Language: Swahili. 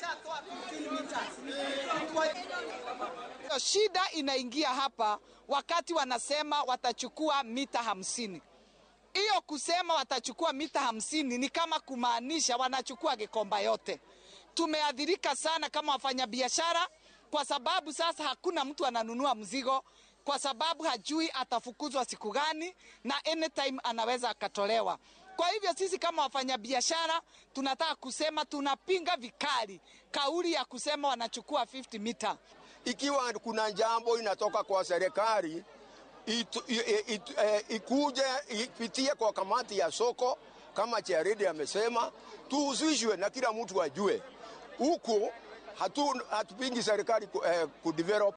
Shida inaingia hapa wakati wanasema watachukua mita 50. Hiyo kusema watachukua mita 50 ni kama kumaanisha wanachukua Gikomba yote. Tumeadhirika sana kama wafanyabiashara kwa sababu sasa hakuna mtu ananunua mzigo kwa sababu hajui atafukuzwa siku gani na anytime anaweza akatolewa. Kwa hivyo sisi kama wafanyabiashara tunataka kusema tunapinga vikali kauli ya kusema wanachukua 50 mita. Ikiwa kuna jambo inatoka kwa serikali ikuje ipitie kwa kamati ya soko kama Charity amesema, tuhusishwe na kila mtu ajue. Huko hatupingi serikali kudevelop